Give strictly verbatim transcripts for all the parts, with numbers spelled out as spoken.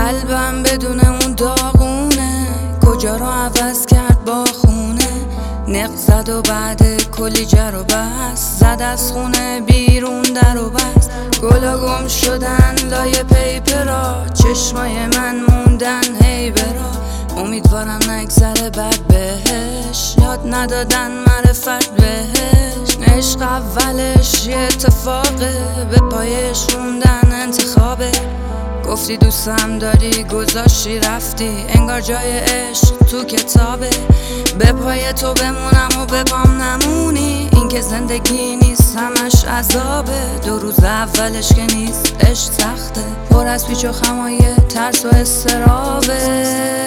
قلبم بدون اون داغونه، کجا رو عوض کرد با خونه. نق زد و بعد کلی جر و بس، زد از خونه بیرون در و بس. گلا گم شدن لای پیپرا، چشمای من موندن هی برا. امیدوارم نگذره بد بهش، یاد ندادن معرفت بهش. عشق اولش یه اتفاقه، به پایش روندن انتخابه. گفتی دوستم داری گذاشتی رفتی، انگار جای عشق تو کتابه. به پای تو بمونم و به پام نمونی، این که زندگی نیست همش عذابه. دو روز اولش که نیست عشق سخته، پر از پیچ و خمای ترس و استرابه.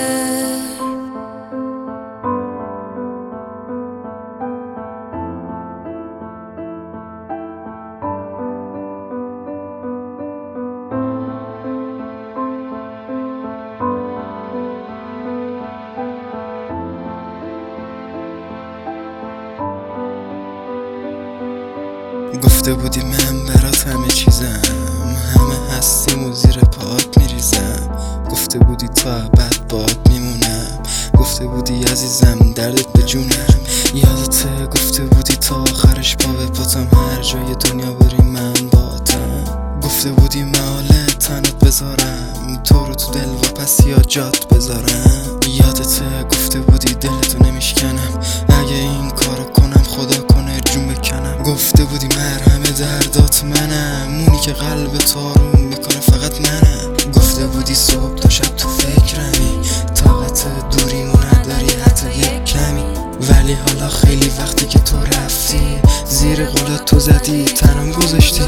گفته بودی من برات همه چیزم، همه هستیم و زیر پات میریزم. گفته بودی تا ابد بات میمونم، گفته بودی عزیزم دردت به جونم. یادته گفته بودی تا آخرش پا به پاتم، هر جای دنیا بری من باتم. گفته بودی محاله تنت بذارم، تو رو تو دل و پس یا جات بذارم. یادته گفته بودی دلتو نمیشکنم، اگه این کارو کنم خدا کنه جون بکنم. گفته بودی مرهم دردات منم، مونی که قلب تو آروم میکنه فقط منم. گفته بودی صبح تا شب تو فکرمی، طاقت دوریمو نداری حتی یک کمی. ولی حالا خیلی وقتی که تو رفتی، زیر قولت تو زدی تنم گذاشتی.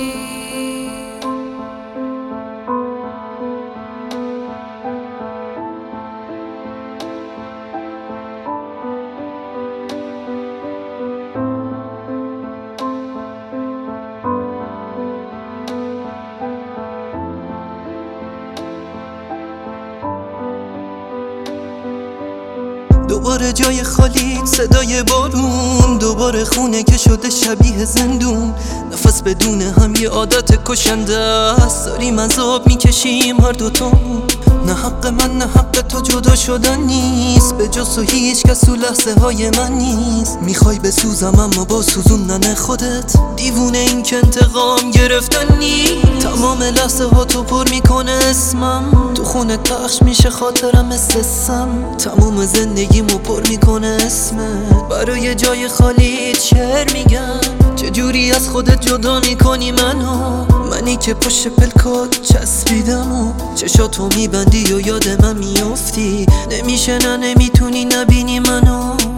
دوباره جای خالی، صدای بارون، دوباره خونه که شده شبیه زندون. نفس بدون هم یه عادت کشنده است، داریم عذاب میکشیم هر دوتامون. نه حق من نه حق تو جدا شدن نیست، به جز تو هیچ کس تو لحظه های من نیست. میخوای بسوزم اما با سوزوندن خودت، دیوونه این که انتقام گرفتن نیست. تمام لحظه ها تو پر میکنه اسمم، تو خونه پخش میشه خاطرم مثل سم. تمام زندگیمو پر میکنه اسمت، برای جای خالی شعر میگم. چجوری از خودت جدا میکنی منو، منی که پشت پلکات چسبیدم و چشاتو میبندی و یاد من میافتی. نمیشه نه نمیتونی نبینی منو.